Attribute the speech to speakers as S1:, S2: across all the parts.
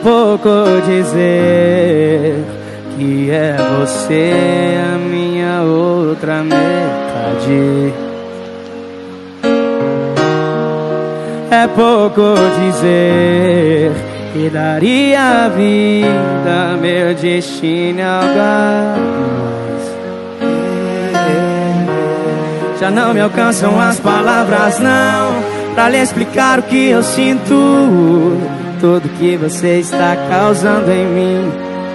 S1: pouco dizer que é você a minha outra metade. É pouco dizer que daria a vida, meu destino é algo a mais. Já não me alcançam as palavras não pra lhe explicar o que eu sinto, tudo que você está causando em mim.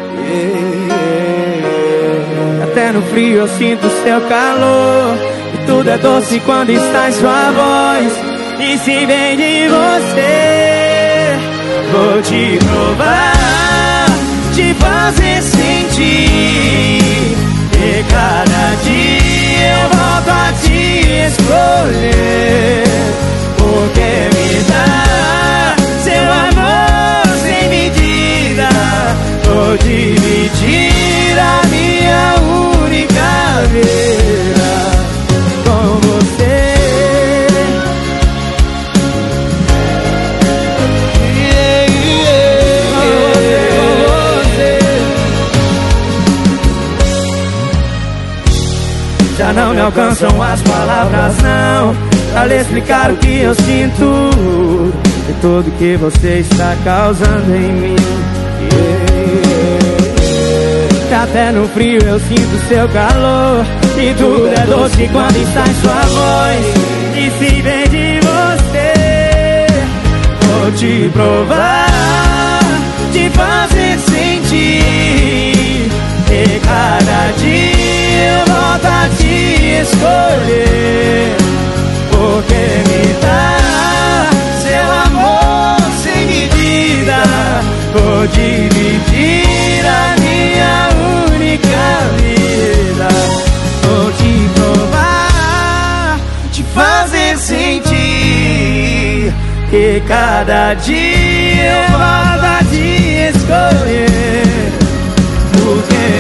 S1: Até no frio eu sinto seu calor, e tudo é doce quando está em sua voz. E se vem de você, vou te provar, te fazer sentir, e cada dia eu volto a te escolher, porque me dá seu amor sem medida. Vou dividir a minha única vida com você. Já não me alcançam as palavras não pra lhe explicar o que eu sinto e tudo que você está causando em mim. Até no frio eu sinto seu calor, e tudo é doce quando está em sua voz. E se vem de você, vou te provar, te fazer sentir, e cada dia eu volto a te escolher, porque me dá seu amor sem medida. Vou dividir a minha única vida. Vou te provar, te fazer sentir, que cada dia eu volto a te escolher, porque